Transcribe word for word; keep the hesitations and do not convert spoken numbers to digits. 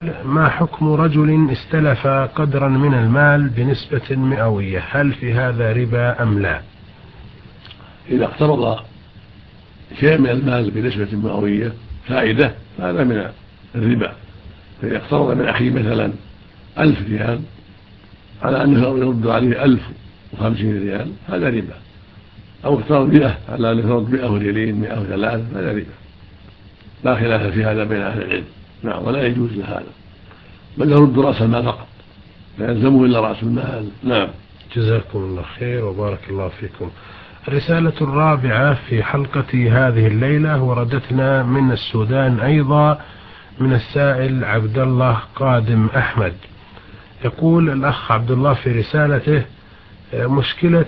ما حكم رجل استلف قدرا من المال بنسبة مئوية، هل في هذا ربا أم لا؟ إذا اقترض شيء من المال بنسبة مئوية فائدة فهذا من الربا. فإذا اقترض من أخيه مثلا ألف ريال على أنه يرد عليه ألف وخمسين ريال هذا ربا، أو اقترض مئة على أنه يرد مئة ريالين مئة وثلاثة هذا ربا، لا خلاف في هذا بين أهل العلم. نعم، ولا يجوز لهذا، بل يرد رأس المال فقط لا يلزمه إلا رأس المال. نعم. جزاكم الله خير وبارك الله فيكم. الرسالة الرابعة في حلقة هذه الليلة وردتنا من السودان أيضا، من السائل عبد الله قادم أحمد. يقول الأخ عبد الله في رسالته: مشكلة